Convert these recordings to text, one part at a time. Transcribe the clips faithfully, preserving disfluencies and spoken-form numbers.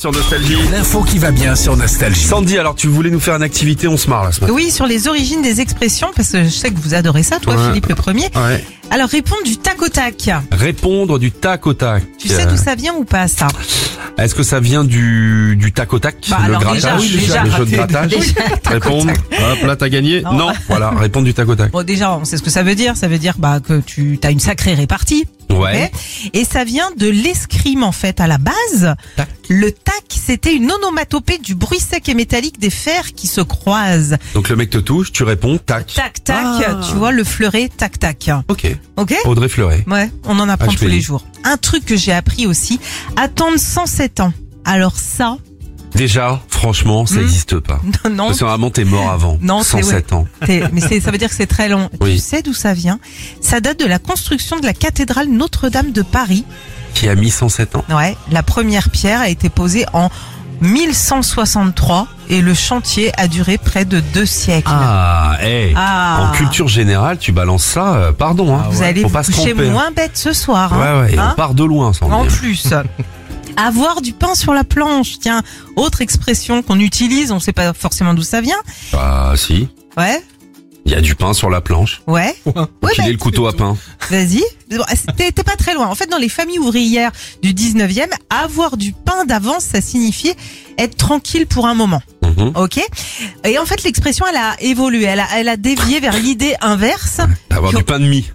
Sur Nostalgie. L'info qui va bien sur Nostalgie. Sandy, alors tu voulais nous faire une activité, on se marre là ce matin. Oui, sur les origines des expressions, parce que je sais que vous adorez ça, toi, Ouais. Philippe le premier. Ouais. Alors, répondre du tac au tac. Répondre du tac au tac. Tu sais d'où ça vient ou pas, ça? Est-ce que ça vient du, du tac au tac? Bah, Le alors grattage, déjà, oui, déjà, le jeu de grattage. Déjà, tac au Répondre, hop là t'as gagné. Non. Non, voilà, répondre du tac au tac. Bon, déjà, on sait ce que ça veut dire. Ça veut dire bah, que tu as une sacrée répartie. Ouais. Ok. Et ça vient de l'escrime, en fait, à la base. Tac. Le tac, c'était une onomatopée du bruit sec et métallique des fers qui se croisent. Donc le mec te touche, tu réponds, tac. Tac, tac, Ah. tu vois, le fleuret, tac, tac. Ok. Ok? Audrey Fleuret. Ouais, on en apprend H P I. tous les jours. Un truc que j'ai appris aussi, attendre cent sept ans. Alors ça, Déjà, franchement, ça Hmm. n'existe pas. non, Parce que vraiment t'es mort avant. Non, c'est- cent sept ans. t'es- mais c'est- ça veut dire que c'est très long. Oui. Tu sais d'où ça vient? Ça date de la construction de la cathédrale Notre-Dame de Paris. Qui a mis cent sept ans. Ouais, la première pierre a été posée en mille cent soixante-trois et le chantier a duré près de deux siècles. Ah, hey. Ah. En culture générale, tu balances ça, euh, pardon, hein. Vous allez Faut vous pas se coucher tromper. moins bête ce soir. Ouais, hein. ouais, et Hein on part de loin, sans En dire. plus, avoir du pain sur la planche. Tiens, autre expression qu'on utilise, on sait pas forcément d'où ça vient. Ah, si. Ouais, Il y a du pain sur la planche. ouais. Ouais, Il bah, est le couteau à pain. vas-y. Bon, T'es t'es pas très loin. En fait, dans les familles ouvrières du dix-neuvième, avoir du pain d'avance, ça signifiait être tranquille pour un moment. Mhm. Ok. Et en fait, l'expression, elle a évolué. Elle a, elle a dévié vers l'idée inverse. Avoir du pain de mie.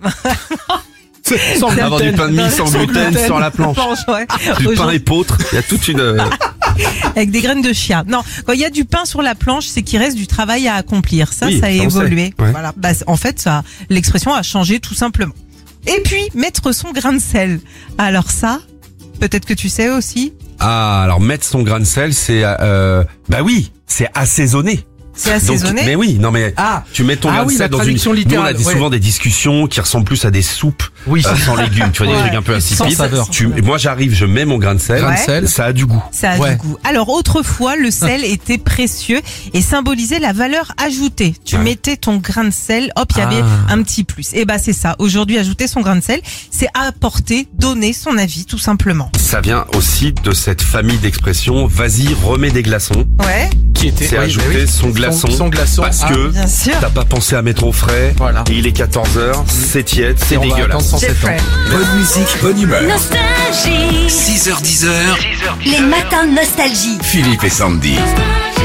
Sans Avoir du pain de mie sans gluten sur la planche. Ouais. Du pain Aujourd'hui, épeautre. Il y a toute une... euh, avec des graines de chia. Non, quand il y a du pain sur la planche, c'est qu'il reste du travail à accomplir. Ça, Oui, ça a ça, on évolué. sait. Ouais. Voilà. Bah, en fait, ça, l'expression a changé tout simplement. Et puis, mettre son grain de sel. Alors ça, peut-être que tu sais aussi. Ah, alors mettre son grain de sel, c'est... Euh, bah oui, c'est assaisonner. C'est Donc, assaisonné. mais oui, non mais Ah, tu mets ton Ah grain oui, de la sel dans une... traduction Nous, on a littérale, des- ouais. souvent des discussions qui ressemblent plus à des soupes oui. euh, sans légumes. Tu vois, des Ouais. trucs un peu Sans insipides. saveur. Tu, moi, j'arrive, je mets mon grain de sel. Grain de Ouais. sel. Ça a du goût. Ça a Ouais. du goût. Alors autrefois, le sel était précieux et symbolisait la valeur ajoutée. Tu Ouais. mettais ton grain de sel, hop, il y avait Ah. un petit plus. Et bah c'est ça. Aujourd'hui, ajouter son grain de sel, c'est apporter, donner son avis, tout simplement. Ça vient aussi de cette famille d'expressions. Vas-y, remets des glaçons. Ouais, Qui était C'est oui, ajouter bah oui. son glaçon. Son, son glaçon. Parce Ah, que bien sûr. t'as pas pensé à mettre au frais. Voilà. Et il est quatorze heures, c'est tiède, c'est Et on va attendre dégueulasse. cent C'est sept ans. frais. Bonne musique, bonne humeur. Nostalgie. six heures dix heures. Les matins nostalgie. Philippe et Sandy. Nostalgie.